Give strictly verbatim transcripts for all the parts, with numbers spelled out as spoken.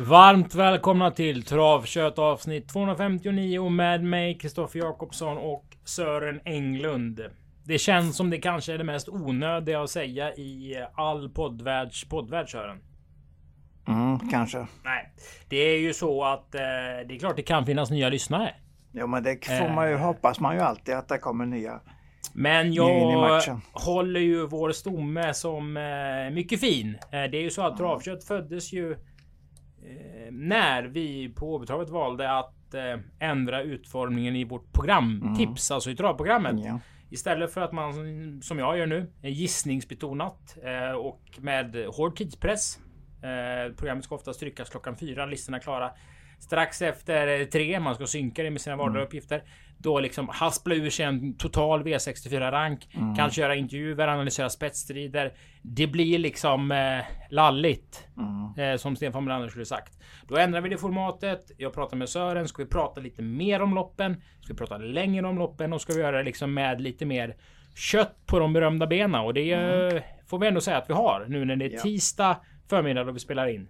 Varmt välkomna till Travkött avsnitt tvåhundrafemtionio med mig Kristoffer Jakobsson och Sören Englund. Det känns som det kanske är det mest onödiga att säga i all poddvärlds poddvärld, Sören. Mm, kanske. Nej, det är ju så att eh, det är klart det kan finnas nya lyssnare. Ja, men det får man ju, eh. hoppas man ju alltid att det kommer nya. Men jag håller ju vår stomme som eh, mycket fin. Eh, det är ju så att Travkött föddes ju eh, när vi på Åbytravet valde att eh, ändra utformningen i vårt programtips, mm. alltså i travprogrammet. Ja. Istället för att man, som jag gör nu, är gissningsbetonat eh, och med hård tidspress. Eh, programmet ska ofta tryckas klockan fyra, listorna klara strax efter tre, man ska synka det med sina vardagliga uppgifter. Då liksom haspla ur sig en total V sextiofyra-rank. Mm. Kanske göra intervjuer, analysera spetsstrider. Det blir liksom eh, lalligt. Mm. Eh, som Stefan Melander skulle sagt. Då ändrar vi det formatet. Jag pratar med Sören. Ska vi prata lite mer om loppen? Ska vi prata längre om loppen? Och ska vi göra det liksom med lite mer kött på de berömda benen. Och det mm. får vi ändå säga att vi har. Nu när det är ja. tisdag förmiddag då vi spelar in.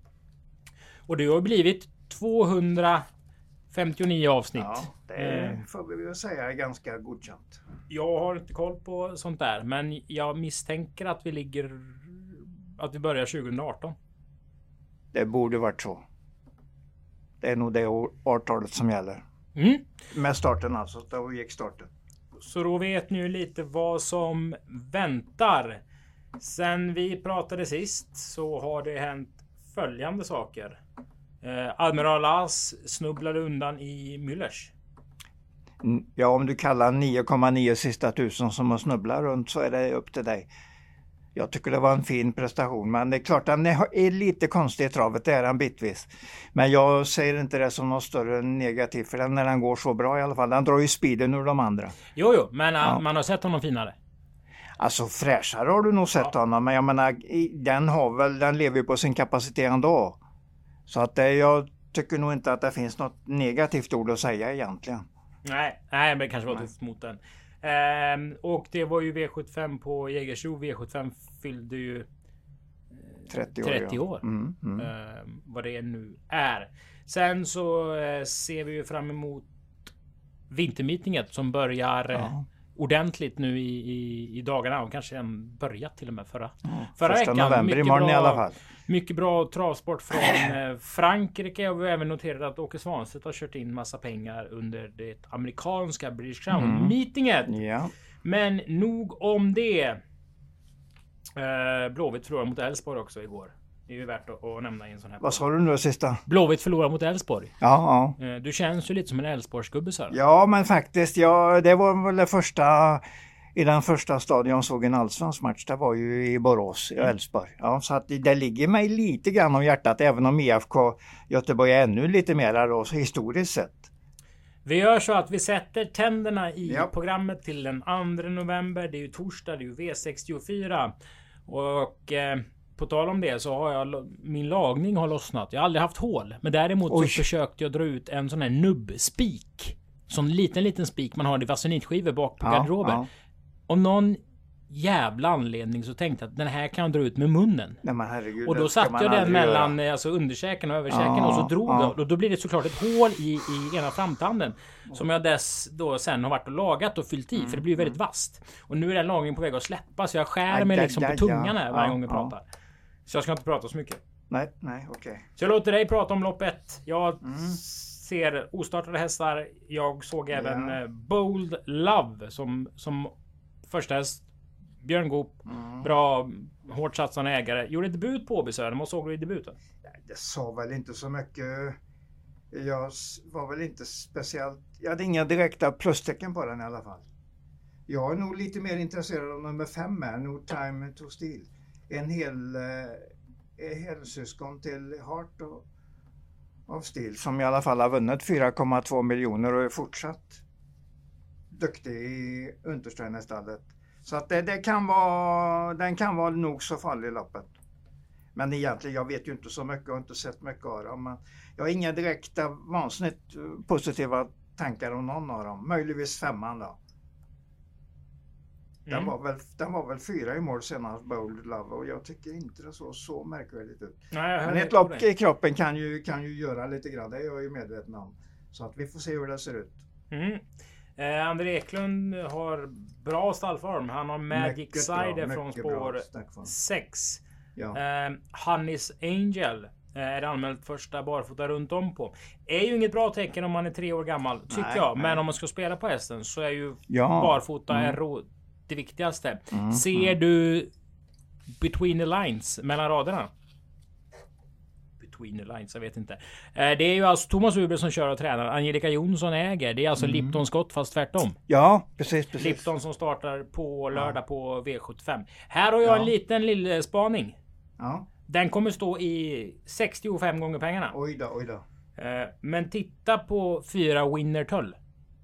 Och det har blivit tvåhundrafemtionio avsnitt. Ja, det får vi väl säga är ganska godkänt. Jag har inte koll på sånt där, men jag misstänker att vi ligger att vi börjar tjugoarton. Det borde varit så. Det är nog det årtalet som gäller. Mm. Med starten alltså, då gick starten. Så då vet ni ju lite vad som väntar. Sen vi pratade sist så har det hänt följande saker. Eh, Admiral As snubblade undan i Müllers. Ja, om du kallar nio komma nio sista tusen som att snubbla runt så är det upp till dig. Jag tycker det var en fin prestation, men det är klart den är lite konstig i travet, det är den bitvis. Men jag säger inte det som något större negativt för den när den går så bra i alla fall. Den drar ju speeden ur de andra. Jo, jo, men ja. man har sett honom finare. Alltså fräschare har du nog sett ja. honom, men jag menar den har väl, den lever ju på sin kapacitet ändå. Så att det, jag tycker nog inte att det finns något negativt ord att säga egentligen. Nej, nej men det kanske var tufft mot den. Ehm, och det var ju V sjuttiofem på Jägersro. V sjuttiofem fyllde ju eh, trettio år. trettio år ja. mm, mm. Ehm, vad det nu är. Sen så eh, ser vi ju fram emot vintermeetinget som börjar ja. eh, ordentligt nu i, i, i dagarna och kanske en börjat till och med förra, ja, förra veckan. november imorgon bra, i alla fall. Mycket bra travsport från eh, Frankrike och vi har även noterat att Åke Svanstedt har kört in massa pengar under det amerikanska British Crown meetinget. Mm. Ja. Men nog om det. Eh, Blåvitt förlorade mot Elfsborg också igår. Det är ju värt att, att nämna i en sån här. Vad sa du nu sista? Blåvitt förlorade mot Elfsborg. Ja, ja. Du känns ju lite som en Elfsborgsgubbe så här. Ja, men faktiskt, ja, det var väl det första i den första stadion såg en allsvensk match. Det var ju i Borås i Elfsborg. Ja, så att det ligger mig lite grann om hjärtat även om I F K Göteborg är ännu lite mer då, historiskt sett. Vi gör så att vi sätter tänderna i ja. programmet till den andra november. Det är ju torsdag, det är ju V sextiofyra. Och eh, på tal om det så har jag min lagning har lossnat. Jag har aldrig haft hål. Men däremot Oj. så försökte jag dra ut en sån här nubbspik. Sån liten liten spik man har i vasenitskivor bak på ja, garderoben. Ja. Om någon jävla anledning så tänkte jag att den här kan jag dra ut med munnen. Nej, men herregud, och då satte jag den mellan alltså, underkäken och överkäken ja, och så drog ja. jag. Och då blir det såklart ett hål i, i ena framtanden. Som jag dess då sen har varit och lagat och fyllt i. Mm, för det blir väldigt vasst. Och nu är den lagringen på väg att släppa. Så jag skär mig liksom på tungan här varje ja, gång jag pratar. Ja. Så jag ska inte prata så mycket. Nej, nej, okej. Okay. Så jag låter dig prata om loppet. Jag mm. ser ostartade hästar. Jag såg även ja. Bold Love som, som första häst. Björn Goop, mm. bra hårt satsande ägare. Gjorde debut på Åby Sören. Vad såg du i debuten? Det sa väl inte så mycket. Jag var väl inte speciellt. Jag hade inga direkta plustecken på den i alla fall. Jag är nog lite mer intresserad av nummer fem här. No Time to Steal. En hel eh, helsyskon till Heart och, av Steel. Som i alla fall har vunnit fyra komma två miljoner och är fortsatt duktig i Untersteinerstallet. Så att det, det kan vara, den kan vara nog så farlig i loppet. Men egentligen, jag vet ju inte så mycket och inte sett mycket av dem. Men jag har inga direkta vansinnigt positiva tankar om någon av dem. Möjligtvis femman då. Den, mm. var väl, den var väl fyra i mål senast, Bold Love, och jag tycker inte det så, så märkvärdigt ut. Nej, men ett lopp i kroppen kan ju, kan ju göra lite grann, det är jag ju medveten om. Så att vi får se hur det ser ut. Mm. Eh, André Eklund har bra stallform. Han har Magic Cider från spår sex. Ja. Eh, Hannis Angel är anmält första barfota runt om på. Är ju inget bra tecken om man är tre år gammal, tycker nej, jag. Nej. Men om man ska spela på hästen så är ju ja. barfota mm. är ro- det viktigaste. Mm. Ser mm. du between the lines, mellan raderna? Between the lines, jag vet inte. Det är ju alltså Thomas Uber som kör och tränar. Angelica Jonsson äger. Det är alltså mm. Lipton Scott fast tvärtom. Ja, precis, precis. Lipton som startar på lördag ja. på V sjuttiofem. Här har jag ja. en liten lille spaning. Ja. Den kommer stå i sextiofem gånger pengarna. Oj då, oj då. Men titta på fyra Winner Tull.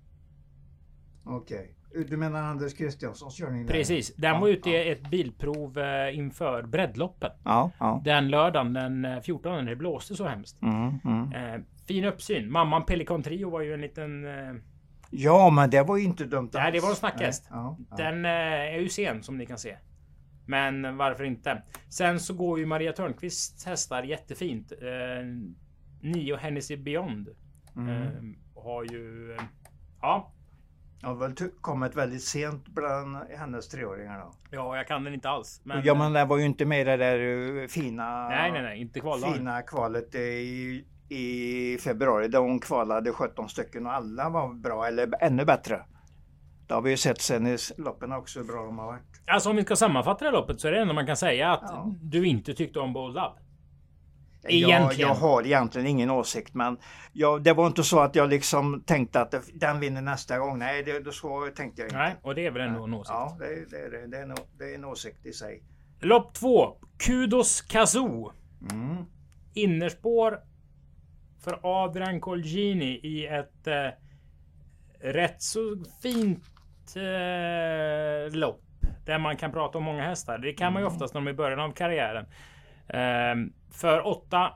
Okej. Okay. Du menar Anders Kristianssons körning? Precis. Den ja, var ute i ja. ett bilprov inför breddloppen. Ja, ja. Den lördagen den fjortonde när det blåste så hemskt. Mm, mm. Eh, fin uppsyn. Mamman Pelikan Trio var ju en liten... Eh... Ja, men det var ju inte dumt. Nej, det var en snackhäst. Ja, ja. Den eh, är ju sen som ni kan se. Men varför inte? Sen så går ju Maria Törnqvists hästar jättefint. Eh, Nio Hennessy Beyond. Mm. Eh, har ju... Eh, ja... Ja, väl kommit väldigt sent bland hennes treåringar då. Ja, jag kan den inte alls. Men... Ja, men det var ju inte med det där fina... Nej, nej, nej, inte kvaldagen. Fina kvalet i, i februari där hon kvalade sjutton stycken och alla var bra eller ännu bättre. Det har vi ju sett sen i loppen också hur bra de har varit. Alltså om vi ska sammanfatta det loppet så är det ändå man kan säga att ja. du inte tyckte om Bold Love. Jag, jag har egentligen ingen åsikt, men jag, det var inte så att jag liksom tänkte att det, den vinner nästa gång. Nej, det, det så tänkte jag inte. Nej, och det är väl ändå en åsikt. Ja, det, det, det, det, är, en, det är en åsikt i sig. Lopp två. Kudos Kazoo. Mm. Innerspår för Adrian Colgjini i ett eh, rätt så fint eh, lopp. Där man kan prata om många hästar. Det kan man ju oftast när de är i början av karriären. Um, för åtta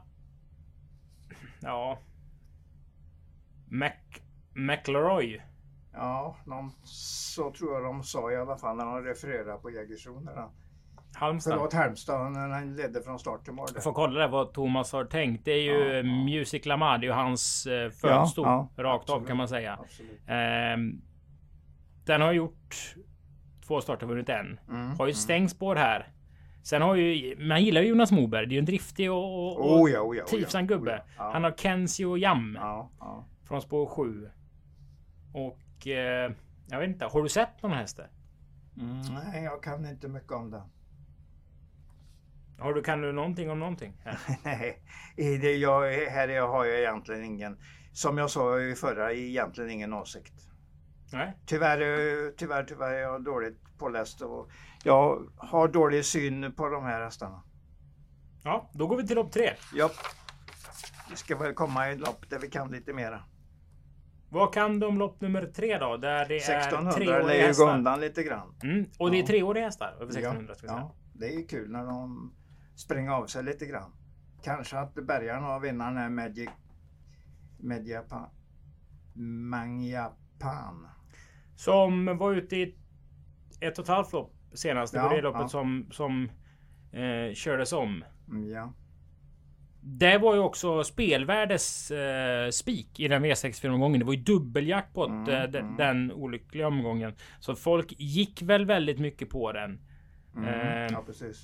ja Mac, McLeroy. Ja, någon, så tror jag de sa i alla fall när de refererade på Jägersronerna. Halmstad. Förlåt, Halmstad när han ledde från start till mål. Jag får kolla det vad Thomas har tänkt. Det är ju ja, ja. Music Lamar, det är ju hans eh, födstol ja, ja, rakt absolut, av kan man säga. Um, den har gjort två starter, vunnit en. Mm, har ju stängt spår här. Sen har ju, man gillar ju Jonas Moberg. Det är ju en driftig och, och oh ja, oh ja, trivsam gubbe. Oh ja, ja. Han har Kensio Jam ja, ja. från spår sju. Och eh, jag vet inte, har du sett någon häst där? Mm, nej, jag kan inte mycket om det. Har du, kan du någonting om någonting? Nej, det jag, här jag har jag egentligen ingen, som jag sa i förra, egentligen ingen åsikt. Nej. Tyvärr, tyvärr, tyvärr är jag dåligt påläst och jag har dålig syn på de här hästarna. Ja, då går vi till lopp tre. Ja, vi ska väl komma i lopp där vi kan lite mera. Vad kan du om lopp nummer tre då? Där det sextonhundra är treåriga hästar. Sextonhundra undan lite grann. Mm, och ja. det är treåriga hästar över sextonhundra. Ja, ja, det är kul när de springer av sig lite grann. Kanske att bärgaren av vinnaren är Magic Mediapan. Mangiapan. Som var ute i ett och ett halvt lopp senast. Det ja, var det loppet ja. som, som eh, kördes om. Ja. Det var ju också spelvärdes eh, spik i den V sextiofyra-omgången. Det var ju dubbeljackpot mm, eh, den, mm. den olyckliga omgången. Så folk gick väl väldigt mycket på den. Mm, eh, ja, precis.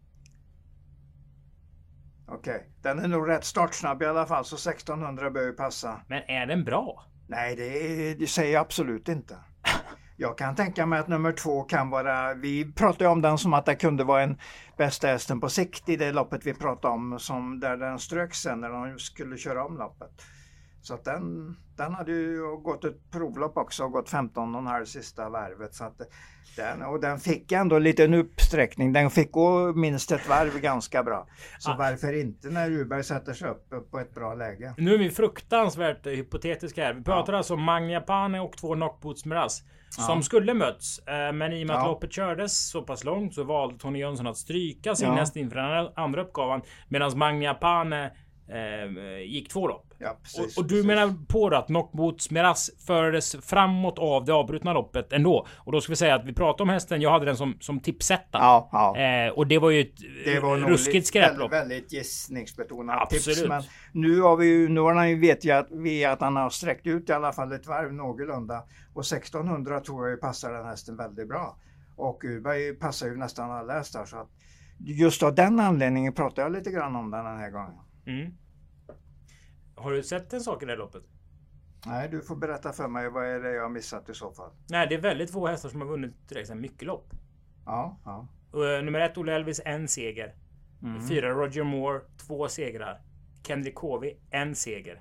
Okej, okay. Den är nog rätt startsnabb i alla fall, så sextonhundra bör ju passa. Men är den bra? Nej, det, det säger jag absolut inte. Jag kan tänka mig att nummer två kan vara, vi pratade om den som att det kunde vara en bästa hästen på sikt i det loppet vi pratade om, som där den strök sen när de skulle köra om loppet. Så att den, den hade ju gått ett provlopp också och gått femton och en halv sista varvet. Så att den, och den fick ändå lite en uppsträckning. Den fick gå minst ett varv ganska bra. Så ah. varför inte när Uberg sätter sig upp på ett bra läge? Nu är vi fruktansvärt hypotetiska här. Vi pratar ja. alltså om Mangiapane och två Knockboots Miraz som ja. skulle möts. Men i och med att ja. loppet kördes så pass långt så valde Tony Jönsson att stryka sin ja. näst inför den andra uppgavan. Medan Mangiapane eh, gick två lopp. Ja, precis, och, och du precis. menar på då att Knockboots Miraz fördes framåt av det avbrutna loppet ändå? Och då ska vi säga att vi pratar om hästen. Jag hade den som, som tipsetta. Ja, ja. Eh, och det var ju ett Det var nog ruskigt skräplopp. Väldigt, väldigt gissningsbetonat Absolut. tips. Men nu har vi ju, nu har han ju vet jag att vi att han har sträckt ut i alla fall ett varv någorlunda. Och sextonhundra tror jag ju passar den hästen väldigt bra. Och Urberg passar ju nästan alla hästar. Så att just av den anledningen pratar jag lite grann om den, den här gången. Mm. Har du sett en sak i det här loppet? Nej, du får berätta för mig vad är det jag har missat i så fall. Nej, det är väldigt få hästar som har vunnit direkt en mycket lopp. Ja, ja. Uh, nummer ett, Olle Elvis, en seger. Mm. Fyra, Roger Moore, två segrar. Kendrick Covey, en seger.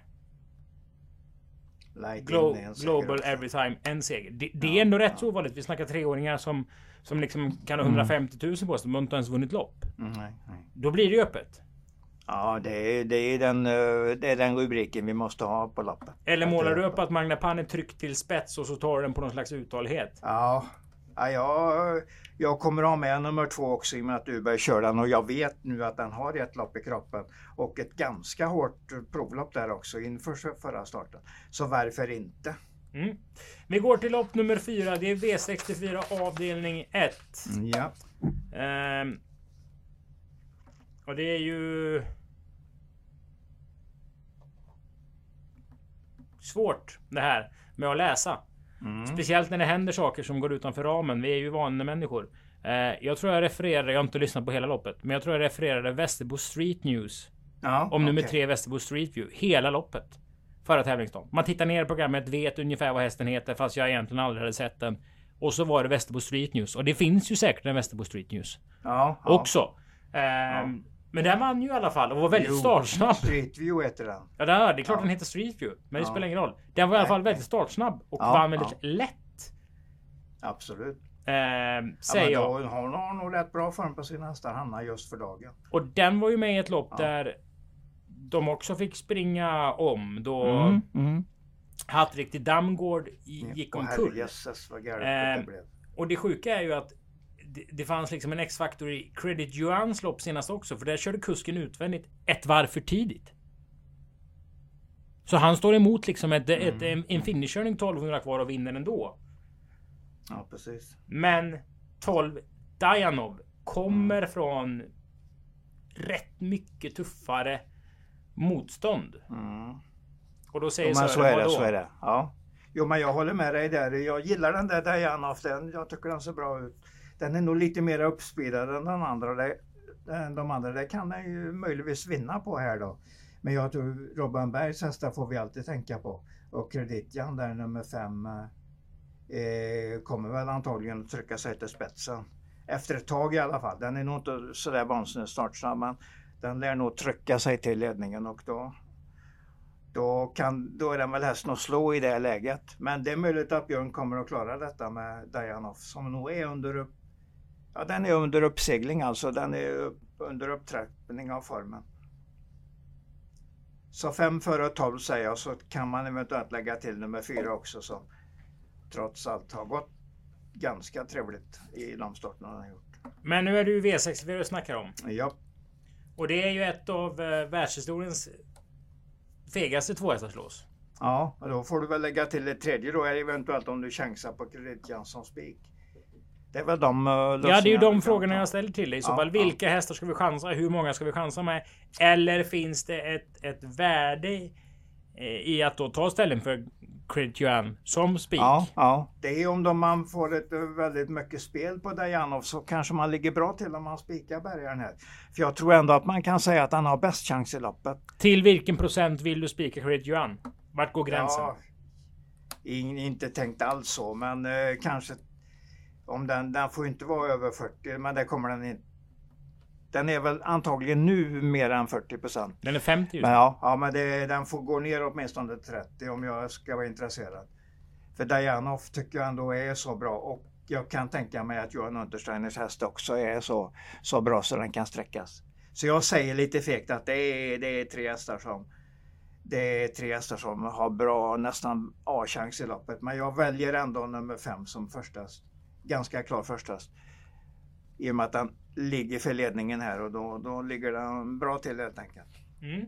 Light Glo- in en seger Global också. Everytime, en seger. Det, det Ja, är ändå rätt ja. så ovanligt. Vi snackar treåringar som, som liksom kan ha Mm. hundrafemtio tusen på sig. De har inte ens vunnit lopp. Mm, nej, nej. Då blir det ju öppet. Ja, det är, det, är den, eh, det är den rubriken vi måste ha på loppet. Eller Att det målar är du upp öppet. att Magna Pan är tryckt till spets och så tar du den på någon slags uthållighet? Ja, ja jag, jag kommer ha med nummer två också i och med att Urberg kör den och jag vet nu att den har ett lopp i kroppen och ett ganska hårt provlopp där också inför förra starten. Så varför inte? Mm. Vi går till lopp nummer fyra. Det är V sextiofyra avdelning ett. Ja. Ehm, och det är ju svårt det här med att läsa. Mm. Speciellt när det händer saker som går utanför ramen. Vi är ju vanliga människor. Eh, jag tror jag refererade, jag har inte lyssnat på hela loppet, men jag tror jag refererade Västerbo Street News Ja, om nummer okej. tre Västerbo Street View. Hela loppet. Förra tävlingsdagen. Man tittar ner i programmet, vet ungefär vad hästen heter, fast jag egentligen aldrig hade sett den. Och så var det Västerbo Street News. Och det finns ju säkert en Västerbo Street News Ja, ja. också. Ehm, Men den vann ju i alla fall och var väldigt Jo, startsnabb. Street View heter den. Ja, det är, det är klart Ja. den heter Street View. Men det Ja. spelar ingen roll. Den var i alla Nej, fall väldigt nej. startsnabb och Ja, vann väldigt ja. lätt. Absolut. Ehm, Ja, säger men jag. då, hon har nog rätt bra form på sina hästar, Hanna, just för dagen. Och den var ju med i ett lopp Ja. där de också fick springa om. Då mm. Hattrick till Damgård i- gick Och omkull. herrejösses vad galet Ehm, det blev. Och det sjuka är ju att det, det fanns liksom en X-faktor i Credit Yuans lopp senast också. För där körde kusken utvändigt ett varv för tidigt. Så han står emot liksom ett, ett, en, en finishkörning tolvhundra kvar och vinner ändå. Ja, precis. Men tolv Dajanov kommer från rätt mycket tuffare motstånd. Mm. Och då säger Jo, men så Sören, är det, vadå? så är det. Ja. Jo, men jag håller med dig där. Jag gillar den där Diana, den, jag tycker den ser bra ut. Den är nog lite mer uppspeedad än den andra. Det, än de andra. Det kan den ju möjligtvis vinna på här då. Men jag tror Robban Bergs hästar får vi alltid tänka på. Och Kreditjan där nummer fem eh, kommer väl antagligen att trycka sig till spetsen. Efter ett tag i alla fall. Den är nog inte sådär vansinnigt startsnabb, men den lär nog trycka sig till ledningen och då Då, kan, då är den väl hästen att slå i det läget. Men det är möjligt att Björn kommer att klara detta med Dianoff som nog är under upp, ja, den är under uppsegling, alltså den är upp, under upptrappning av formen. Så fem före tolv säger jag, så kan man eventuellt lägga till nummer fyra också som trots allt har gått ganska trevligt i de starterna han har gjort. Men nu är det ju V sextiofyra vi snackar om. Ja, Och det är ju ett av eh, världshistoriens fegaste tvåhästarslås. ja, och då får du väl lägga till ett tredje då, eventuellt om du chansar på Credit Jansson Spik. Det är väl de uh, Ja, det är ju de frågorna jag ställer till dig. I så Ja, fall, ja. vilka hästar ska vi chansa? Hur många ska vi chansa med? Eller finns det ett, ett värde eh, i att då ta ställning för Credit Yuan som spik? Ja, ja, det är om de, man får ett uh, väldigt mycket spel på Dajanov så kanske man ligger bra till om man spikar bärgaren här. För jag tror ändå att man kan säga att han har bäst chans i loppet. Till vilken procent vill du spika Credit Yuan? Vart går gränsen? Ja, in, inte tänkt alls så, men uh, kanske om den, den får inte vara över fyrtio, men det kommer den inte. Den är väl antagligen nu mer än fyrtio procent. Den är femtio. Men ja, ja, men det, den får gå ner åtminstone trettio om jag ska vara intresserad. För Dajanov tycker jag ändå är så bra och jag kan tänka mig att Johan Untersteiners häst också är så, så bra så den kan sträckas. Så jag säger lite fegt att det är, det är tre hästar som det är tre hästar som har bra, nästan A-chans i loppet. Men jag väljer ändå nummer fem som första, ganska klar första. I och med att den ligger för ledningen här och då, då ligger den bra till helt enkelt. Mm.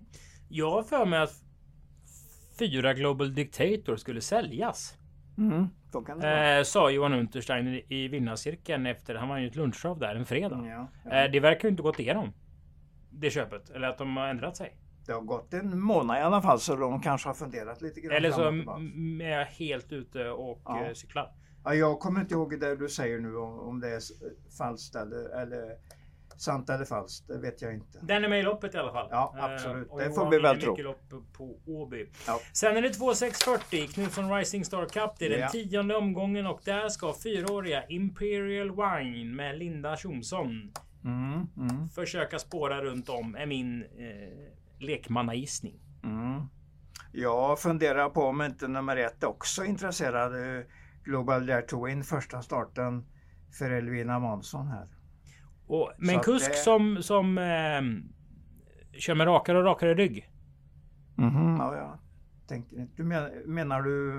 Jag har för mig att fyra Global Dictator skulle säljas. Mm, så kan det vara. Eh, sa Johan Unterstein i, i vinnarcirkeln efter, han var ju ett lunchrav där en fredag. Ja, ja. Eh, det verkar ju inte gått igenom. Det köpet. Eller att de har ändrat sig. Det har gått en månad i alla fall så de kanske har funderat lite grann. Eller så m- är jag helt ute och Ja. eh, cyklar. Ja, jag kommer inte ihåg det du säger nu om, om det är falskt eller, eller sant eller falskt. Det vet jag inte. Den är med i loppet i alla fall. Ja, absolut. Eh, Det och får Johan vi väl är tro. mycket lopp på Åby. Ja. Sen är det två sex fyrtio Knutsson Rising Star Cup. Det är den Ja. tionde omgången och där ska fyraåriga Imperial Wine med Linda Tjomsson Mm, mm, försöka spåra runt om, är min eh, lekmannagissning. mm. Jag funderar på om inte nummer ett också är intresserad. eh, Global Dare to Win första starten för Elvina Månsson här. Och, men Så att kusk det- som, som eh, kör med rakare och rakare rygg. Mhm, ja, jag tänker inte. Du menar, menar du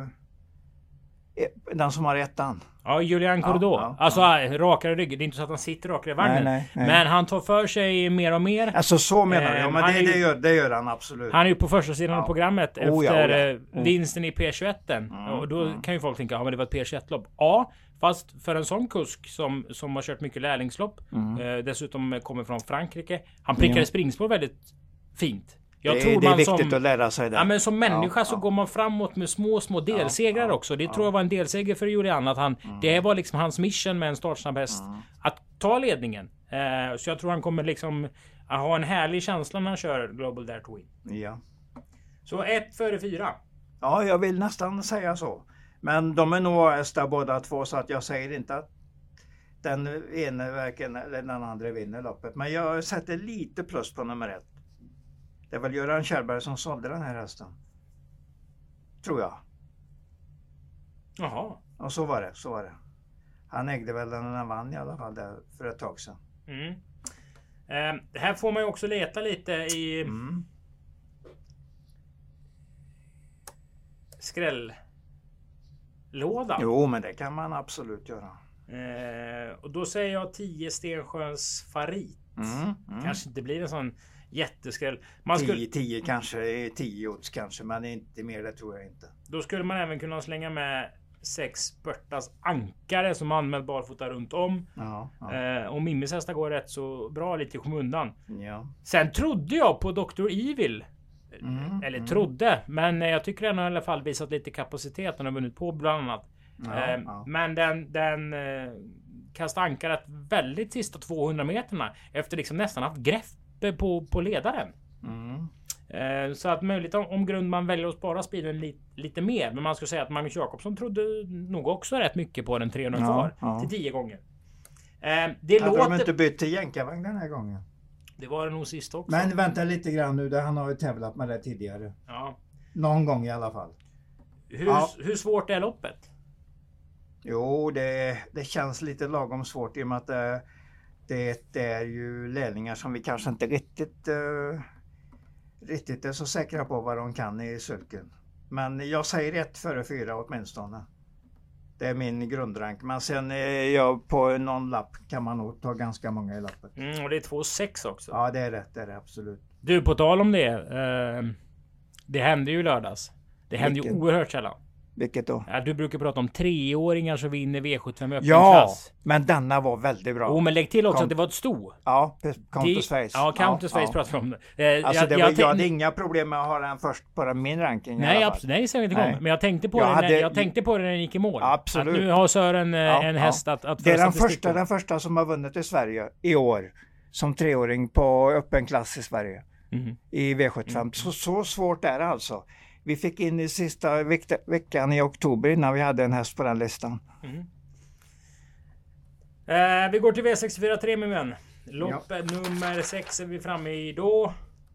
eh, den som har ettan? Ja, Julian Ja, Cordeau. ja, alltså ja. rakare rygg. Det är inte så att han sitter rakare i vagnen. Nej, nej, nej. Men han tar för sig mer och mer. Alltså så menar Eh, jag, men han det, är ju- det, gör, det gör han absolut. Han är ju på första sidan Ja. av programmet Oh, ja, efter oh, ja. eh, Mm. vinsten i P tjugoett. Mm, Och då mm. kan ju folk tänka, ja men det var ett P tjugoett-lopp. Ja, fast för en sån kusk som, som har kört mycket lärlingslopp. Mm. Eh, dessutom kommer från Frankrike. Han prickade Ja. springspår väldigt fint. Jag det, tror det är man viktigt som, att lära sig det. ja, men som människa Ja, så ja. går man framåt med små, små delsegrar ja, också. Det ja. tror jag var en delseger för Julian. Att han, Mm. Det var liksom hans mission med en startsnabb häst. Mm. Att ta ledningen. Eh, så jag tror han kommer liksom att ha en härlig känsla när han kör Global Dare to Win. Ja. Så ett före fyra. ja, jag vill nästan säga så. Men de är nog hästar båda två så att jag säger inte att den ena verken eller den andra vinner loppet. Men jag sätter lite plus på nummer ett. Det är väl Göran Kjellberg som sålde den här hästen. Tror jag. Jaha. Och så var det, så var det. Han ägde väl den när han vann i alla fall där för ett tag sedan. Mm. Eh, här får man ju också leta lite i Mm. skrälllådan. Jo, men det kan man absolut göra. Eh, och då säger jag tio Stensjöns Farit. Mm. Mm. Kanske inte blir en sån jätteskräll. Man skulle, tio tio kanske, tio odds kanske, men inte mer, det tror jag inte. då skulle man även kunna slänga med sex Börtas Ankare som anmält barfota runt om. Ja, ja. Eh, och Mimmis hästar går rätt så bra lite i skymundan. ja. Sen trodde jag på doktor Evil. Mm, Eller mm. trodde. Men jag tycker den har i alla fall visat lite kapacitet. Den har vunnit på bland annat. Ja, eh, ja. Men den, den eh, kastade ankaret väldigt sista tvåhundra meterna. Efter liksom nästan haft grepp på, på ledaren. Mm. Eh, så att möjligt om, om Grundman väljer att spara speeden li, lite mer. Men man skulle säga att Magnus Jakobsson trodde nog också rätt mycket på den trehundra Ja, kvar. ja. Till tio gånger. Eh, det Hade låter... de inte bytt till jänkarvagn den här gången? Det var det nog sist också. Men vänta lite grann nu, där han har ju tävlat med det tidigare. Ja. Någon gång i alla fall. Hur, Ja. hur svårt är loppet? Jo, det, det känns lite lagom svårt i och med att det, det, det är ju lärlingar som vi kanske inte riktigt, uh, riktigt är så säkra på vad de kan i sulken. Men jag säger ett före fyra åtminstone. Det är min grundrank. Men sen är jag på någon lapp kan man nog ta ganska många i lappet. Mm, och det är två sex också. Ja, det är rätt. Det är det absolut. Du, på tal om det. Eh, det hände ju i lördags. Det hände Vilken? ju oerhört sällan. Vilket då? Ja, du brukar prata om treåringar som vinner V sjuttiofem öppen Ja, klass. men denna var väldigt bra. Oh, men lägg till också Kom- att det var ett sto. Ja, Countess Det- Face. Ja, Countess Face ja. pratar vi om. Eh, Alltså jag, det var, jag, jag, tänk- hade inga problem med att ha den först på min ranking. i Nej, alla fall. absolut. Nej, säger jag inte Nej. om. Men jag tänkte på Jag det när, hade- jag tänkte på det när den gick i mål. Absolut. Att nu har Sören eh, Ja, en ja. häst att, att Det är föra den statistik första, på. den första som har vunnit i Sverige i år. Som treåring på öppen klass i Sverige. Mhm. I V sjuttiofem. Mm. Så, så svårt är det alltså. Vi fick in i sista veck- veckan i oktober innan vi hade en häst på den listan. Mhm. Eh, vi går till V sextiofyra tre min vän. Lopp nummer sex är vi framme i då.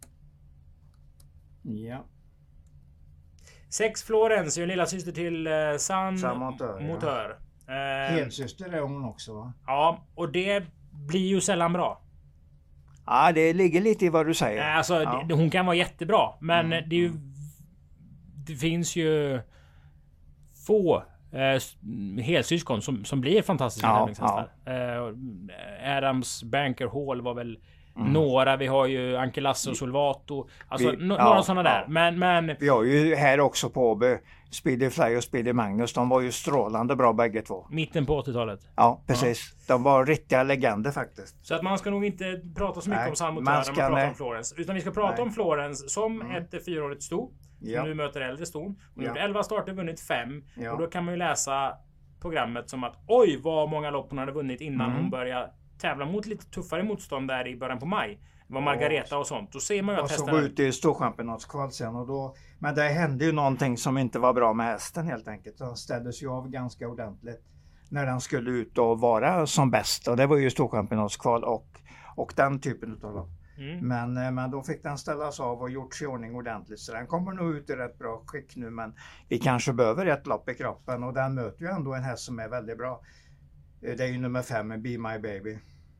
Ja. Sex Florens, är en lilla syster till eh, San San Motör, ja. Motör. Eh, Helsyster är hon också va? ja, och det blir ju sällan bra. Ja, det ligger lite i vad du säger. Eh, Alltså, Ja. det, hon kan vara jättebra, men Mm, det är ju... Det finns ju få eh, s- helsyskon som, som blir fantastiska Ja, tävlingshästar. Eh, Adams Banker Hall var väl Mm. Några, vi har ju Anke Lasse och Solvato. Alltså vi, no- ja, några sådana ja. där. Men, men... Vi har ju här också på Åby Speedy Fly och Speedy Magnus. De var ju strålande bra bägge två. Mitten på åttiotalet. Ja, precis. Ja. De var riktiga legender faktiskt. Så att man ska nog inte prata så mycket Nej, om San Motör man när ska man pratar nej. om Florens. Utan vi ska prata Nej. om Florens som Mm. ett fyraårigt sto. Ja. Som nu möter äldre ston. Hon har Ja. gjort elva starter, vunnit fem. Ja. Och då kan man ju läsa programmet som att oj vad många lopp hon hade vunnit innan Mm. hon började tävla mot lite tuffare motstånd där i början på maj. Det var Margareta och sånt. Då ser man ju att och så hästarna... gå ut i storchampionatskval sen och då. Men det hände ju någonting som inte var bra med hästen helt enkelt. Den ställdes ju av ganska ordentligt när den skulle ut och vara som bäst. Och det var ju storchampionatskval och, och den typen av lopp. Mm. Men, men då fick den ställas av och gjorts i ordning ordentligt. Så den kommer nog ut i rätt bra skick nu. Men vi kanske behöver ett lopp i kroppen. Och den möter ju ändå en häst som är väldigt bra. Det är ju nummer fem, Be My Baby.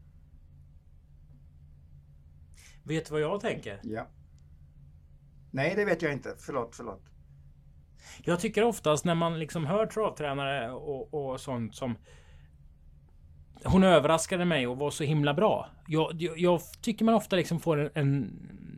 Vet du vad jag tänker? Ja. Nej, det vet jag inte. Förlåt, förlåt. Jag tycker oftast när man liksom hör travtränare och, och sånt som... Hon överraskade mig och var så himla bra. Jag, jag, jag tycker man ofta liksom får en... en...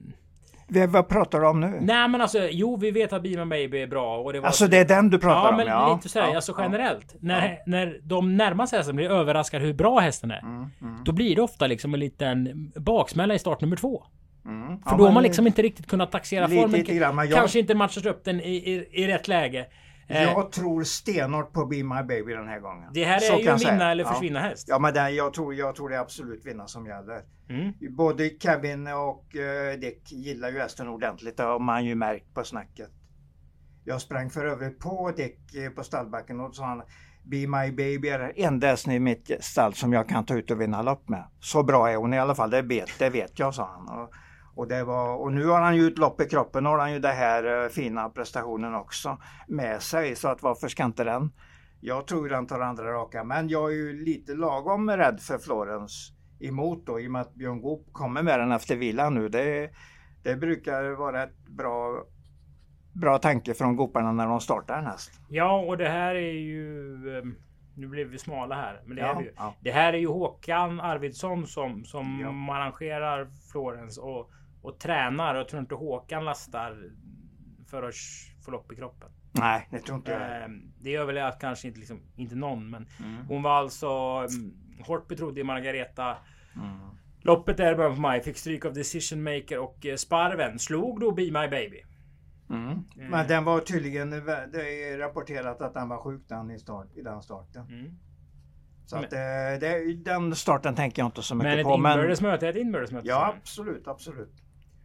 Vi, vad pratar du om nu? Nej men alltså, jo vi vet att Be My Baby är bra och det var... Alltså det är den du pratar ja, om? Men ja, lite sådär, ja, alltså ja. generellt. När, Ja. när de närmaste hästen blir överraskade hur bra hästen är. Mm, mm, Då blir det ofta liksom en liten baksmälla i start nummer två. mm. För Ja, då har men man liksom inte riktigt kunnat taxera lite, formen. lite grann, men jag- Kanske inte matchat upp den i, i, i rätt läge. Eh, Jag tror stenhårt på Be My Baby den här gången. det här Så är ju kan en jag vinna säga. eller Ja. försvinna häst. Ja, men den, jag, tror, jag tror det är absolut vinna som gäller. Mm. Både Kevin och uh, Dick gillar ju hästen ordentligt. Det har man ju märkt på snacket. Jag sprang för övrigt på Dick eh, på stallbacken och sa han Be My Baby är den enda hästen i mitt stall som jag kan ta ut och vinna lopp med. Så bra är hon i alla fall, det vet, det vet jag, sa han. Och, och, det var, och nu har han ju ett lopp i kroppen och har han ju den här uh, fina prestationen också med sig. Så att varför ska inte den? Jag tror den tar andra raka, men jag är ju lite lagom rädd för Florens emot då, i och med att Björn Goop kommer med den efter vilan nu. Det, det brukar vara ett bra, bra tanke från Gooparna när de startar en häst. Ja, och det här är ju... um, Nu blev vi smala här. Men det, Ja, är vi ju. ja. Det här är ju Håkan Arvidsson som, som Ja. arrangerar Florens och, och tränar. Jag tror inte Håkan lastar för att få lopp i kroppen. Nej, det tror inte jag. Eh, det gör väl att kanske inte, liksom, inte någon, men Mm. hon var alltså um, hårt betrodd i Margareta. Mm. Loppet där i början på maj fick stryk av Decision Maker och eh, Sparven slog då Be My Baby. Mm. Mm. Men den var tydligen, det är rapporterat att den var sjuk den i, start, i den starten. Mm. Så att det, det, den starten tänker jag inte så mycket Men ett på. inbördes möte är ett inbördes möte. Ja, absolut, absolut.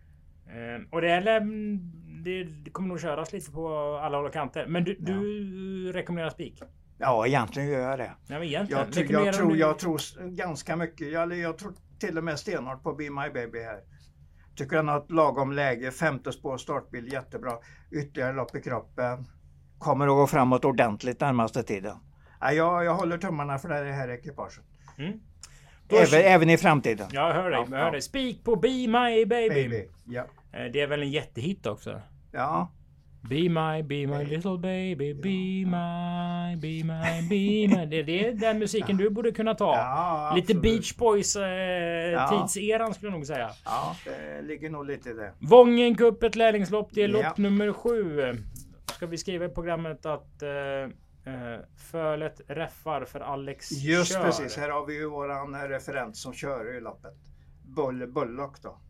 Eh, och det, är, det, det kommer nog köras lite på alla håll och kanter. Men du, Ja. du rekommenderar spik? Ja, egentligen gör jag det. Ja, men egentligen. Jag, tror- Rekommenderar jag, tror, du- jag tror ganska mycket, jag, jag tror till och med stenhårt på Be My Baby här. Tycker den har ett lagom läge, femte spår startbil, jättebra. Ytterligare lopp i kroppen. Kommer att gå framåt ordentligt närmaste tiden. Ja, jag, jag håller tummarna för det här ekipaget. Mm. Då- Även, även i framtiden. Jag hör dig. Ja, Jag hör ja. dig. Spik på Be My Baby. Baby. Ja. Eh, Det är väl en jättehit också. Ja. Be my, be my little baby, be my, be my, be my. Det, det är den musiken du borde kunna ta. Ja, Lite absolut. Beach Boys eh, Ja. tidseran skulle jag nog säga. Ja, det ligger nog lite i det. Vången Cup, ett lärlingslopp. Det är lopp Ja. nummer sju. Ska vi skriva i programmet att eh, eh, fölet räffar för Alex Just kör. precis, här har vi ju våran referent som kör i loppet. Bull, Bullock då.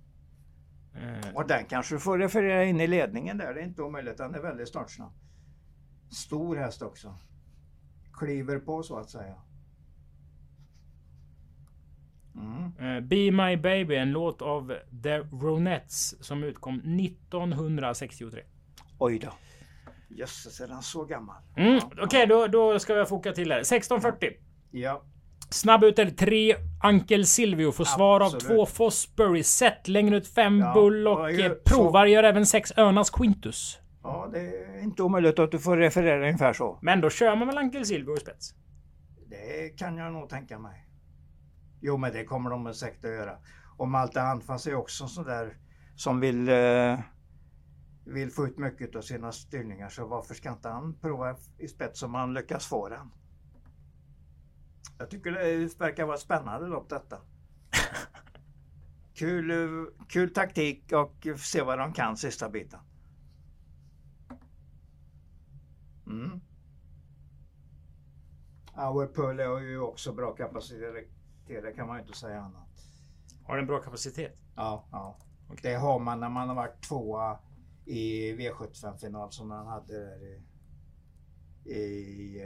Eh, Och den kanske du får referera in i ledningen där, det är inte omöjligt, den är väldigt startsnabb. Stor häst också. Kliver på så att säga. Mm. eh, Be My Baby, en låt av The Ronettes som utkom nittonhundrasextiotre. Oj då. Jösses, är den så gammal? Mm, Ja, Okej, okay, då, då ska jag foka till här. sexton fyrtio. Ja, Snabb ut är tre Uncle Silvio. Får svar av Absolut. två Fosbury. Set längre ut fem Ja, Bull och och ju- eh, provar gör även sex Örnas Quintus. ja, det är inte omöjligt att du får referera ungefär så. Men då kör man väl Uncle Silvio i spets? Det kan jag nog tänka mig. Jo, men det kommer de säkert att göra. Och Malte Anfas är också sån där som vill, eh, vill få ut mycket av sina styrningar. Så varför ska inte han prova i spets om han lyckas få den? Jag tycker det verkar vara spännande lopp detta. kul, kul taktik och se vad de kan sista biten. Mm. Hourpearl har ju också bra kapacitet, det kan man ju inte säga annat. Har den bra kapacitet? Ja, ja. Okay. Det har man när man har varit tvåa i V sjuttiofem-final som han hade där i, i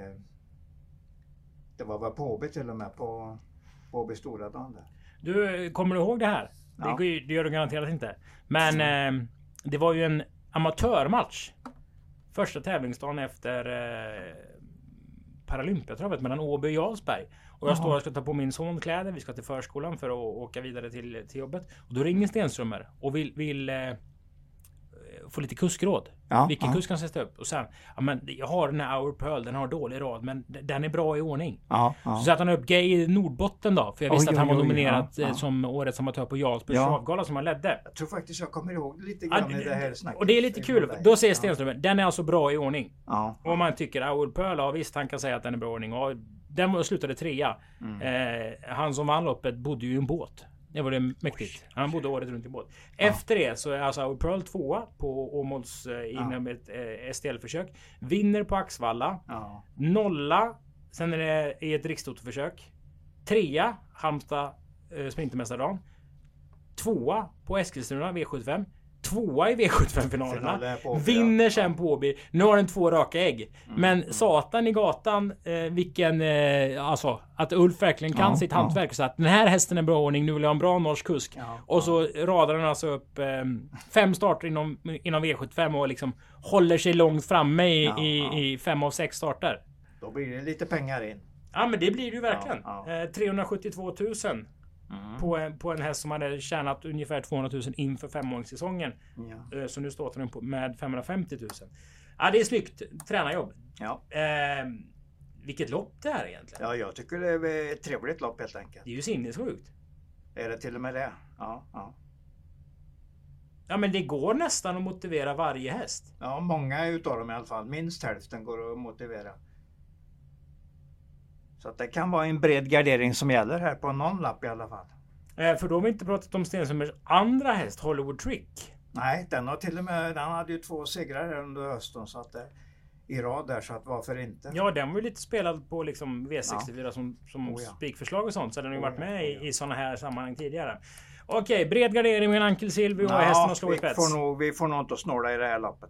det var väl på Åby till och med, på Åby stora dagen där. Du, kommer du ihåg det här? Ja. Det, det gör du garanterat inte. Men mm. eh, det var ju en amatörmatch. Första tävlingsdagen efter eh, Paralympiatravet mellan Åby och Jarlsberg. Och jag Aha. står och ska ta på min son kläder. Vi ska till förskolan för att åka vidare till, till jobbet. Och då ringer Stenströmer och vill, vill eh, få lite kuskråd. Ja, Vilken ja. kusk kan sätta upp? Och sen, ja men jag har den här Hourpearl, den har dålig rad men den är bra i ordning. Ja, ja. Så satte han upp Gay i Nordbotten då. För jag visste oj, att han var oj, nominerad ja, ja. som årets amatör på Jarlsbergs ja. travgala som han ledde. Jag tror faktiskt jag kommer ihåg lite grann ja, i det här snacket. Och det är lite kul. Då säger Stenströmer, ja. den är alltså bra i ordning. Ja, ja. Och man tycker Hourpearl, ja visst han kan säga att den är bra i ordning. Och den slutade trea. Mm. Eh, han som vann loppet bodde ju i en båt. Det var det mäktigt. Han bodde året runt i båt. Ja. Efter det så är alltså Hourpearl tvåa på Åmåls eh, inom ja. ett eh, S T L-försök. Vinner på Axvalla. Ja. Nolla. Sen är det i ett rikstotoförsök. Trea. Halmstad eh, Sprintermästardagen. Tvåa på Eskilstuna V sjuttiofem. Tvåa i V sjuttiofem-finalerna. Vinner sen på Åby. Nu har den två raka ägg. Mm. Men satan i gatan. Eh, vilken... Eh, alltså, att Ulf verkligen kan ja, sitt ja. hantverk. Så att den här hästen är bra ordning. Nu vill jag ha en bra norsk kusk. Ja, och så ja. radar den alltså upp eh, fem starter inom, inom V sjuttiofem. Och liksom håller sig långt framme i, ja, i, ja. i fem av sex starter. Då blir det lite pengar in. Ja, men det blir det ju verkligen. Ja, ja. Eh, trehundrasjuttiotvå tusen. Mm. På, en, på en häst som hade tjänat ungefär tvåhundratusen inför femåringssäsongen. Ja. Så nu står den på med femhundrafemtiotusen. Ja, det är snyggt tränarjobb. Ja. Eh, vilket lopp det är egentligen. Ja, jag tycker det är ett trevligt lopp helt enkelt. Det är ju sinnessjukt. Är det till och med det? Ja, ja. Ja, men det går nästan att motivera varje häst. Ja, många utav dem i alla fall. Minst hälften går att motivera. Så att det kan vara en bred gardering som gäller här på någon lapp i alla fall. Eh, för då har vi inte pratat om Stenströmers andra häst, Hollywood Trick. Nej, den har till och med, den hade ju två segrar under hösten så att det, i rad där, så att varför inte? Ja, den var ju lite spelad på liksom V sextiofyra ja. som, som oh, ja. spikförslag och sånt. Så den har ju oh, varit med ja, oh, ja. i, i sådana här sammanhang tidigare. Okej, bred gardering med en Ankel Silvi och ja, hästen att slå i spets. Får nog, vi får nog inte snåla i det här loppet.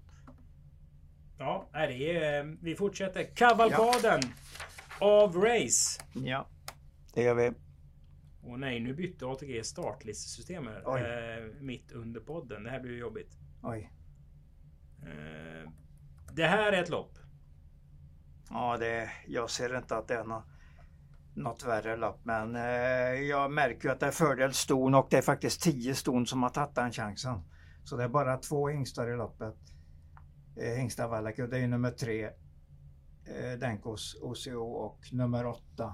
Ja, det är, vi fortsätter. Kavalkaden. Ja. Av race. Ja, det gör vi. Åh nej, nu bytte A T G startlistesystem här. Eh, mitt under podden. Det här blir ju jobbigt. Oj. Eh, det här är ett lopp. Ja, det, jag ser inte att det är något, något värre lopp. Men eh, jag märker ju att det är fördel ston och det är faktiskt tio ston som har tagit den chansen. Så det är bara två hingstar i loppet. Eh, Hingstavallak, det är ju nummer tre. Denkos O C O och nummer åtta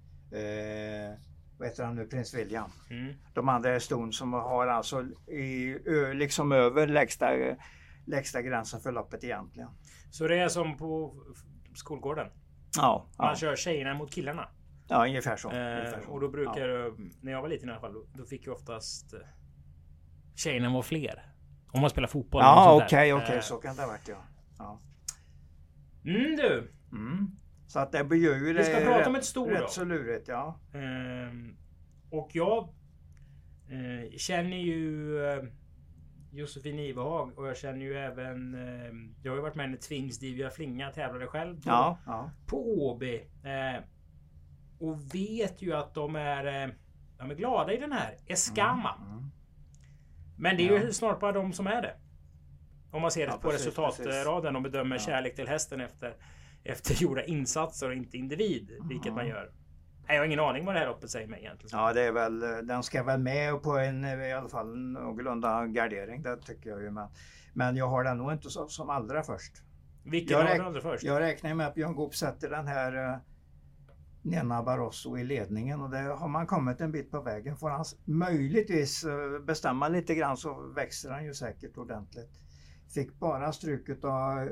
eh, vad heter han nu, Prins William. Mm. De andra är ston som har alltså i, liksom över lägsta, lägsta gränsen för loppet egentligen. Så det är som på skolgården? Ja. Man ja. kör tjejerna mot killarna? Ja, ungefär så. Eh, ungefär så. Och då brukar, ja. när jag var liten i alla fall, då, då fick ju oftast tjejerna vara fler. Om man spelar fotboll. Ja, okej, okej, okay, okay, så kan det ha varit, ja. ja. Mm, du. Mm. Så att det blir ju Vi ska det prata rätt, om ett stort rätt så lurigt, ja. Ehm, och jag eh, känner ju eh, Josefin Ivehag och jag känner ju även eh, jag har ju varit med när Twings Divya Flinga tävlade själv på, ja, ja. på Åby. Eh, och vet ju att de är, eh, de är glada i den här Eskama. Mm, mm. Men det är ja. ju snart bara de som är det. Om man ser ja, på precis, resultatraden precis. och bedömer ja. kärlek till hästen efter, efter gjorda insatser och inte individ, mm. vilket man gör. Nej, jag har ingen aning vad det här loppet säger mig egentligen. Ja, det är väl, den ska väl med på en i alla fall någorlunda gardering, det tycker jag ju. Men, men jag har den nog inte så, som allra först. Vilken jag har räk, du allra först? Jag räknar med att Björn Goop sätter den här uh, Nena Barroso i ledningen och det har man kommit en bit på vägen. Får han möjligtvis uh, bestämma lite grann så växer han ju säkert ordentligt. Fick bara struket av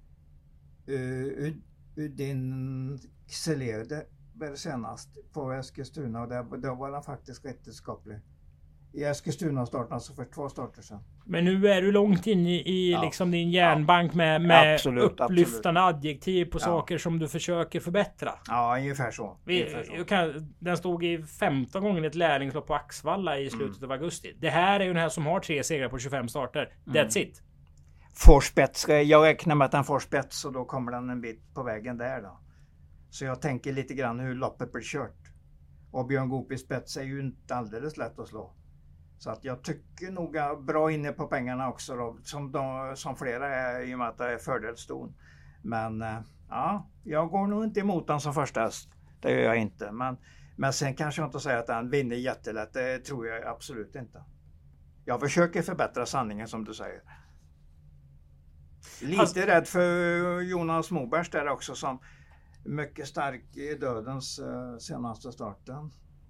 uh, Udin Xelede senast på Eskilstuna och där, där var han faktiskt rätt skaplig. i Eskilstuna starten, alltså för två starter sedan. Men nu är du långt in i, i Ja. liksom din järnbank med, med Absolut, upplyftande absolut. adjektiv på Ja. saker som du försöker förbättra. Ja, ungefär så. Vi, ungefär så. jag kan, den stod i femton gånger ett lärlingslopp på Axvalla i slutet Mm. av augusti. Det här är ju den här som har tre segrar på tjugofem starter. That's it. Får spets, jag räknar med att den får spets och då kommer den en bit på vägen där då. Så jag tänker lite grann hur loppet blir kört. Och Björn Goop i spets är ju inte alldeles lätt att slå. Så att jag tycker nog är bra inne på pengarna också då, som, de, som flera är i och med att det är fördelston. Men eh, ja, jag går nog inte emot den som första häst. Det gör jag inte. Men, men sen kanske jag inte säger att den vinner jättelätt. Det tror jag absolut inte. Jag försöker förbättra sanningen som du säger. Lite Alltså- rädd för Jonas Mobergs där också som mycket stark i dödens eh, senaste starten.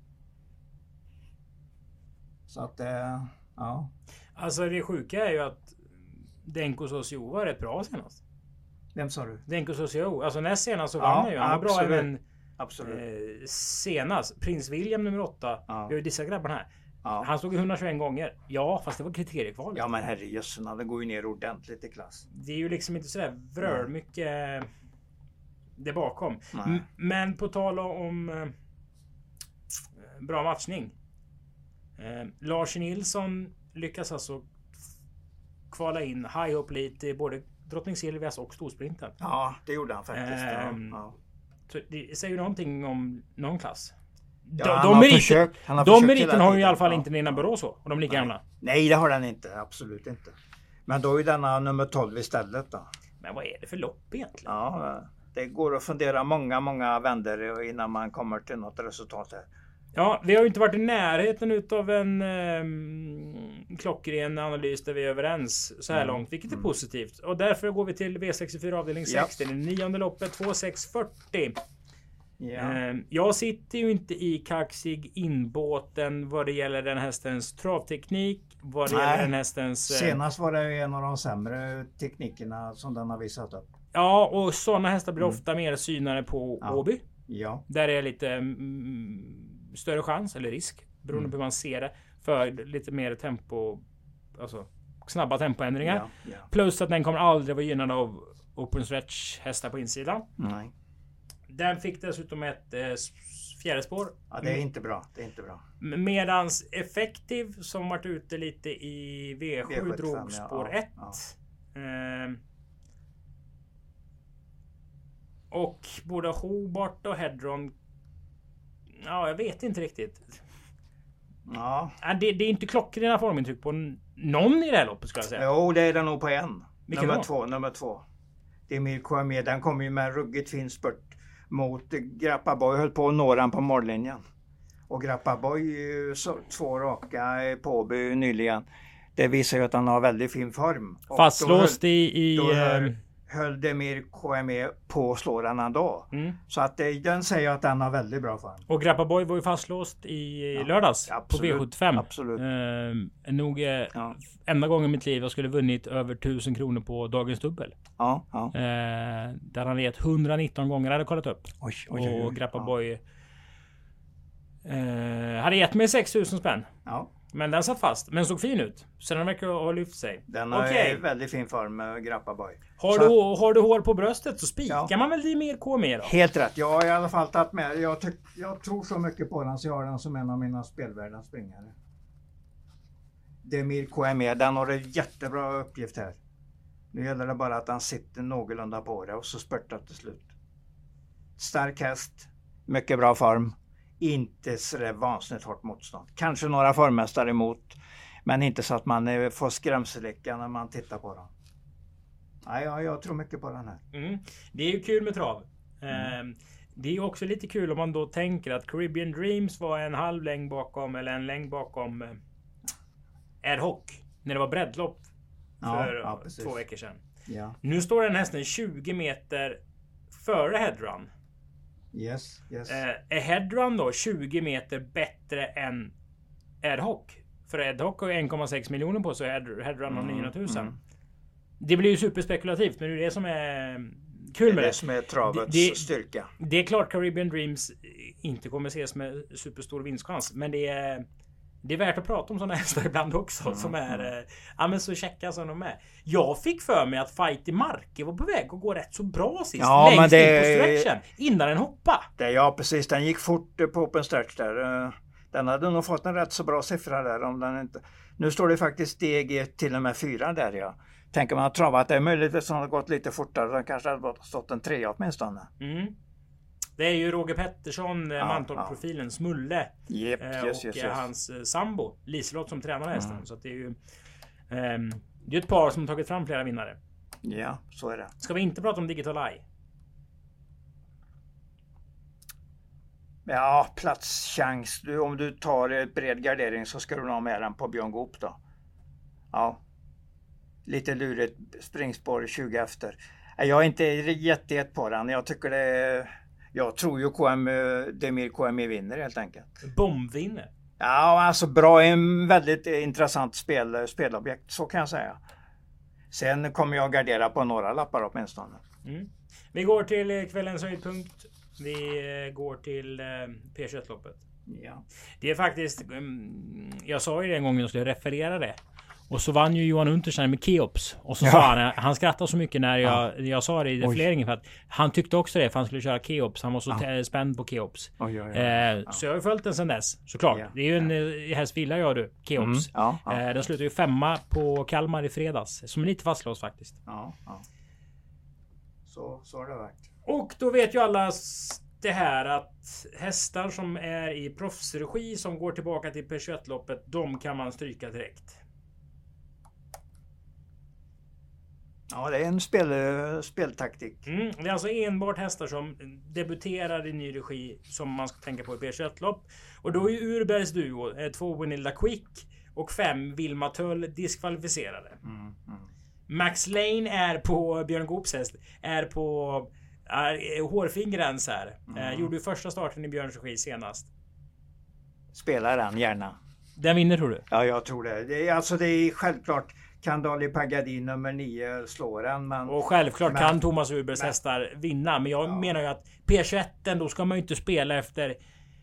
Så att eh, ja. Alltså det sjuka är ju att Denko Socio var rätt bra senast. Vem sa du? Denko Socio, alltså näst senast så Ja, vann han ju. Han var bra absolut. även Absolut. eh, senast. Prins William nummer åtta. Ja. Jag har ju dissa grabbarna här. Ja. Han stod i hundratjugoett gånger. Ja, fast det var kriteriekval. Ja men herrejössan, det går ju ner ordentligt i klass. Det är ju liksom inte sådär vrör mycket det bakom. Nej. M- Men på tal om eh, bra matchning. Eh, Lars Nilsson lyckas alltså kvala in high up lite i både Drottning Silvias och Storsprinten. Ja, det gjorde han faktiskt. Ehm, ja. Ja. Så det säger ju någonting om någon klass. De, Ja, han de, har meriter, försökt- han har de försökt meriterna hela har ju i tiden. alla fall Ja. inte Nina Borås och de är lika gamla. Nej, det har den inte. Absolut inte. Men då är denna nummer tolv istället då. Men vad är det för lopp egentligen? Ja, det går att fundera många, många vändor innan man kommer till något resultat här. Ja, vi har ju inte varit i närheten utav en eh, klockren analys där vi är överens så här Mm. långt, vilket är Mm. positivt. Och därför går vi till V sextiofyra avdelning Ja. sex. Det är det nionde loppet, två sex fyrtio. Ja. Eh, jag sitter ju inte i kaxig inbåten vad det gäller den hästens travteknik, vad det Nej. gäller den hästens... Eh, Senast var det en av de sämre teknikerna som den har visat upp. ja, och sådana hästar blir Mm. ofta mer synade på Ja. Åby. Ja. Där är lite mm, större chans eller risk beroende Mm. på hur man ser det för lite mer tempo, alltså snabba tempoändringar. Ja. Ja. Plus att den kommer aldrig vara gynnad av open stretch hästar på insidan. Nej. Den fick dessutom ett eh, fjärde spår. Ja, det är inte bra. Det är inte bra. M- Medans Effektiv som varit ute lite i V sju V sjuttiofem, drog ja, spår ja, ett. Ehm. Och både Hobart och Hedron. Ja, jag vet inte riktigt. Ja. Ja, det, det är inte klockrena formintryck på n- någon i det här loppet skulle jag säga. Jo, det är det nog på en. Vilken nummer då? två, nummer två. Det är Mir Kouame. Den kommer ju med en ruggigt fin spurt mot Grappaboy. Höll på att nå den på mållinjen. Och Grappaboy är ju så, två raka på Åby nyligen. Det visar ju att han har väldigt fin form. Och Fastlåst då i... i höll, då höll, ehm, höll Demir Kouame på att slå den ändå. mm. Så att det, den säger att den har väldigt bra form. Och Grappaboy var ju fastlåst i Ja, lördags absolut, på V sjuttiofem. absolut. Ehm, nog eh, Ja. enda gången i mitt liv jag skulle vunnit över tusen kronor på dagens dubbel. Ja, ja. Eh, där han gett hundranitton gånger hade jag kollat upp. Oj, oj, oj, oj. Och Grappaboy eh, hade gett mig sex tusen spänn. Ja. Men den satt fast. Men såg fin ut. Så den verkar ha lyft sig. Den har Okej. väldigt fin form med Grappaboy. Har Så du, att- har du hår på bröstet så spikar Ja. man väl det mer K med då? Helt rätt. Jag har i alla fall tagit med. Jag, tyck, jag tror så mycket på den så jag har den som en av mina spelvärda springare. Demir Kouame, den har en jättebra uppgift här. Nu gäller det bara att han sitter någorlunda på det och så spurtar till slut. Stark häst, mycket bra form. Inte så där vansinnigt hårt motstånd. Kanske några formmästare emot. Men inte så att man eh, får skrämselläcka när man tittar på dem. Nej, ja, jag tror mycket på den här. Mm. Det är ju kul med trav. Mm. Det är ju också lite kul om man då tänker att Caribbean Dreams var en halv längd bakom eller en längd bakom eh, Ad Hoc. När det var breddlopp Ja, för ja, eh, precis. två veckor sedan. Ja. Nu står den hästen tjugo meter före Headrun. Yes, yes. Eh, är Headrun då tjugo meter bättre än Ad Hoc? För Ad Hoc har ju en komma sex miljoner på sig. Head- Headrun har Mm, niohundratusen. mm. Det blir ju superspekulativt, men det är det som är kul Det är med det det. som är travets Det- det- styrka. Det är klart Caribbean Dreams inte kommer ses med superstor vinstchans, men det är Det är värt att prata om sådana hästar ibland också. Mm. Som är eh, ja, men så checka som de är. Jag fick för mig att Fight i Marke var på väg att gå rätt så bra sist. Ja, längst men det... in på stretchen. Innan den hoppa. Det, ja precis, den gick fort på open stretch där. Den hade nog fått en rätt så bra siffra där om den inte... Nu står det faktiskt D G till och med fyra där, ja. Tänker man att travat det är möjligt att det har gått lite fortare. Den kanske hade stått en trea åtminstone. Mm. Det är ju Roger Pettersson, ja, Mantorp-profilen, ja. Smulle. Yep, eh, yes, och yes, yes. hans eh, sambo, Liselott, som tränar hästen. Mm. Så att det är ju eh, det är ett par som tagit fram flera vinnare. Ja, så är det. Ska vi inte prata om Digital Eye? Ja, platschans. Du, om du tar ett bred gardering så ska du ha med den på Björn Goop då. Ja. Lite lurigt springspår tjugo efter. Jag är inte jättehet på den. Jag tycker det är... Jag tror ju K M, Demir K M vinner helt enkelt. Bomb vinner. Ja, alltså bra. En väldigt intressant spel, spelobjekt, så kan jag säga. Sen kommer jag gardera på några lappar åtminstone. Mm. Vi går till kvällens höjdpunkt. Vi går till P tjugoett-loppet. Ja. Det är faktiskt... Jag sa ju det en gång jag skulle referera det. Och så vann ju Johan Untersteiner med Keops. Och så ja. sa han, han skrattade så mycket när jag, ja. jag sa det i defileringen, för att han tyckte också det, för han skulle köra Keops. Han var så ja. spänd på Keops. Oj, oj, oj. Eh, ja. Så jag har ju följt den sedan dess, såklart. Ja. Det är ju en ja. häst gillar jag du, Keops. Mm. Ja, ja. Eh, den slutade ju femma på Kalmar i fredags. Som är lite fastlåst faktiskt. Ja, ja. Så, så har det varit. Och då vet ju alla det här att hästar som är i proffsregi som går tillbaka till P tjugoett-loppet, de kan man stryka direkt. Ja, det är en spel, speltaktik. Mm, det är alltså enbart hästar som debuterar i ny regi som man ska tänka på i P tjugoett-lopp. Och då är ju Urbergs duo, två Winilla Quick och fem Vilma Tull diskvalificerade. Mm, mm. Max Lane är på Björn Goops häst, är på äh, hårfingräns här. Mm. Äh, gjorde ju första starten i Björns regi senast. Spelar den gärna. Den vinner tror du? Ja, jag tror det. Det är, alltså det är självklart Candali Pagadi nummer nio slår den. Men, och självklart men, kan Thomas Urbergs men, hästar vinna. Men jag ja. menar ju att P tjugoett, då ska man ju inte spela efter...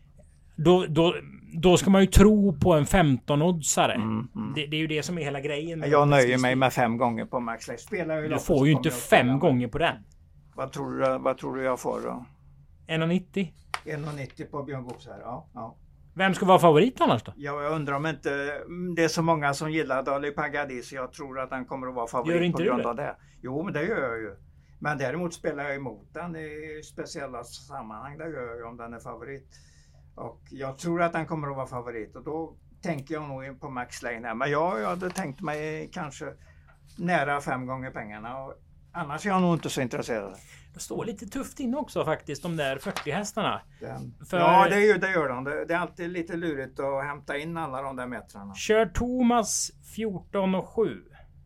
Då, då, då ska man ju tro på en femton-oddsare. Mm, mm. Det, det är ju det som är hela grejen. Jag nöjer mig med fem gånger på Max Lane. Spelar ju du får ju inte fem gånger på den. Vad tror du, vad tror du jag får då? en nittio. en nittio på Björn Goops här, ja. ja. Vem ska vara favorit annars då? Ja, jag undrar om inte det är så många som gillar Dali Pagadi, så jag tror att han kommer att vara favorit på grund av det. Jo, men det gör jag ju. Men däremot spelar jag emot den i speciella sammanhang. Det gör jag om den är favorit. Och jag tror att den kommer att vara favorit. Och då tänker jag nog på Max Lane här. Men jag, jag hade tänkt mig kanske nära fem gånger pengarna. Och annars är jag nog inte så intresserad. Det står lite tufft in också faktiskt, de där fyrtio hästarna. För... Ja, det gör, det gör de. Det, det är alltid lite lurigt att hämta in alla de där metrarna. Kör Thomas fjorton och sju.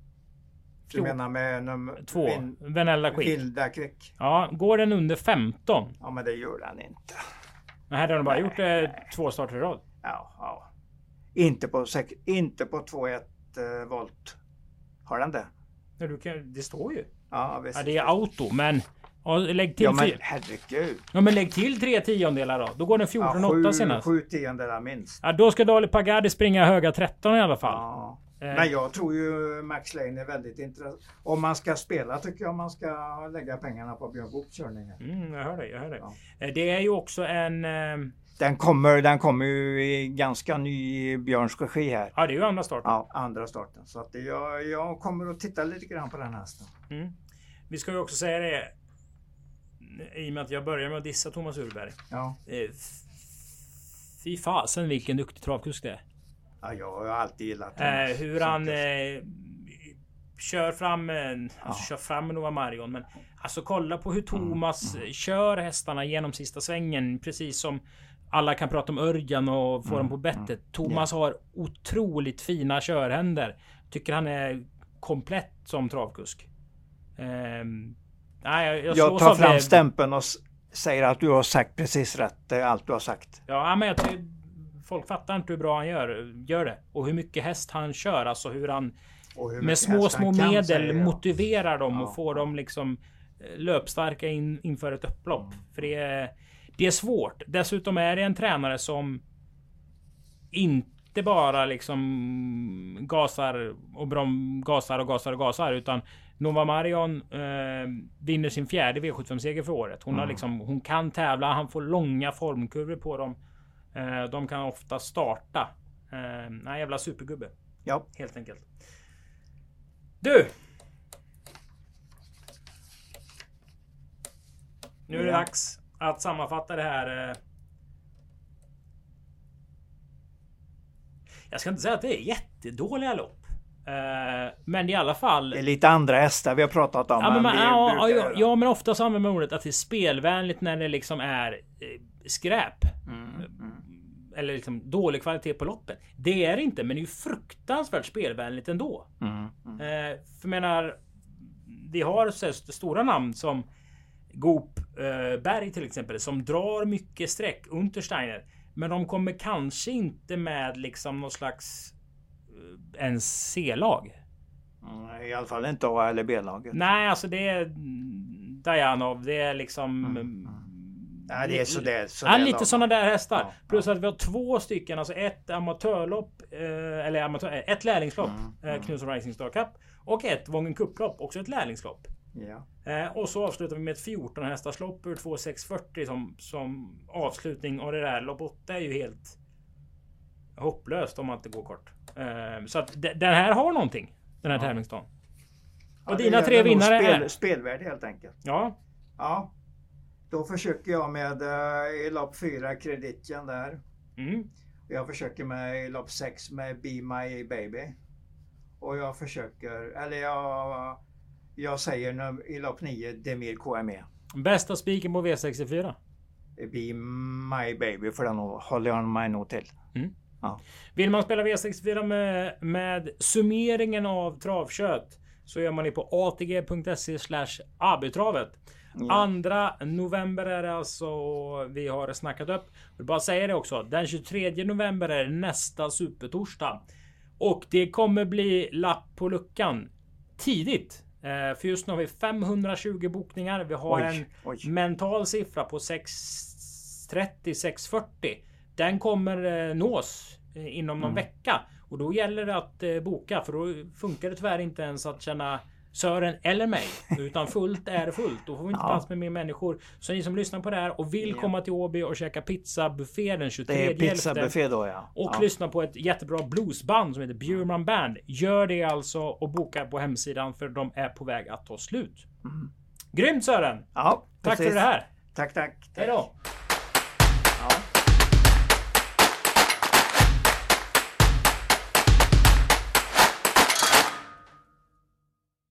Du menar med nummer två? Vin... Venella Quick. Vilda Quick. Ja, går den under femton? Ja, men det gör den inte. Men här har de bara Nej. gjort eh, två starter i rad. Ja, ja. Inte på, inte på två komma ett eh, volt. Har den det? Ja, du kan, det står ju. Ja, visst. Ja, det är auto, men... Och lägg till ja, men herregud. Ja, men lägg till tre tiondelar då. Då går den fjorton åtta ja, senast. Sju tiondelar minst. Ja, då ska Dali Pagadi springa höga tretton i alla fall. Ja. Eh. Men jag tror ju Max Lane är väldigt intressant. Om man ska spela tycker jag man ska lägga pengarna på Björn Goops körningar. Mm, jag hör dig, jag hör dig. Ja. Det är ju också en... Eh... Den kommer, den kommer ju i ganska ny Björns regi här. Ja, det är ju andra starten. Ja, andra starten. Så att det, jag, jag kommer att titta lite grann på den hästen. Mm. Vi ska ju också säga det, i och med att jag börjar med att dissa Thomas Urberg. Ja. Fy fasen vilken duktig travkusk det är. Ja, jag har alltid gillat Thomas. Eh, hur han eh, kör fram, eh, alltså ja. kör fram med Nova Marion. Men alltså kolla på hur Thomas mm. kör hästarna genom sista svängen. Precis som alla kan prata om Örjan och få mm. dem på bettet. Mm. Thomas yeah. har otroligt fina körhänder. Tycker han är komplett som travkusk. Eh, nej, jag, jag tar fram det. stämpeln och säger att du har sagt precis rätt. Det är allt du har sagt. Ja, men jag tycker folk fattar inte hur bra han gör, gör det. Och hur mycket häst han kör. Alltså hur han hur med små, små medel säga, motiverar ja. dem och ja, får ja. dem liksom löpstarka in, inför ett upplopp. Mm. För det är, det är svårt. Dessutom är det en tränare som in, inte bara liksom gasar och brom, gasar och gasar och gasar, utan Nova Marion eh, vinner sin fjärde V sjuttiofem-seger för året. Hon, mm. har liksom, hon kan tävla, han får långa formkurvor på dem. Eh, de kan ofta starta. Eh, nej, jävla supergubbe. Ja. Helt enkelt. Du! Nu är det ja. dags att sammanfatta det här. Eh, Jag ska inte säga att det är jättedåliga lopp. Uh, men i alla fall... Det är lite andra hästar vi har pratat om. Ja, men, man, vi ja, ja, ja, men ofta så använder man ordet att det är spelvänligt när det liksom är eh, skräp. Mm, mm. Eller liksom dålig kvalitet på loppen. Det är det inte, men det är ju fruktansvärt spelvänligt ändå. Mm, mm. Uh, för menar, vi har så stora namn som Goop uh, Berg till exempel, som drar mycket streck, Untersteiner. Men de kommer kanske inte med liksom någon slags uh, en C-lag. Mm, I alla fall inte A eller B-laget. Nej, alltså det är Dajanov. Det är liksom... Mm. Mm. Nej, det är sådär. Så ja, lite sådana där hästar. Ja, Plus ja. att vi har två stycken. Alltså ett amatörlopp. Eh, eller amatör, ett lärlingslopp. Mm. Eh, Knutsson Rising Star Cup. Och ett Vången Cup-lopp. Också ett lärlingslopp. Ja. Eh, och så avslutar vi med ett fjorton hästars lopp ur två sex fyrtio som, som avslutning. Och det där lopp åtta är ju helt hopplöst om man inte går kort. Eh, så att d- den här har någonting. Den här ja. tävlingsdagen. Och ja, dina tre vinnare spel, är... Spelvärde helt enkelt. Ja. Ja. Då försöker jag med uh, i lopp fyra Kreditjen där. Mm. Jag försöker med i lopp sex med Be My Baby. Och jag försöker, eller jag... Jag säger nu i lopp nio Demir K M E. Bästa spiken på V sextiofyra? Be My Baby, för den håller jag mig nog till. Mm. Ja. Vill man spela V sextiofyra med, med summeringen av travkött så gör man det på atg.se slash abutravet. Ja. Andra november är det alltså vi har snackat upp. Jag vill bara säga det också. Den tjugotredje november är nästa supertorsdag. Och det kommer bli lapp på luckan tidigt. För just nu har vi femhundratjugo bokningar. Vi har oj, en oj. mental siffra på sex trettio till sex fyrtio. Den kommer nås inom någon mm. vecka. Och då gäller det att boka. För då funkar det tyvärr inte ens att känna Sören eller mig. Utan fullt är fullt. Då får vi inte ja. plats med mer människor. Så ni som lyssnar på det här och vill ja. komma till Åby och käka pizzabuffé den tjugotredje. Det är pizzabuffé då ja. Och ja. lyssna på ett jättebra bluesband som heter Bjurman Band. Gör det alltså och boka på hemsidan för de är på väg att ta slut. Mm. Grymt Sören! Ja, tack precis. för det här! Tack, tack. Hej då!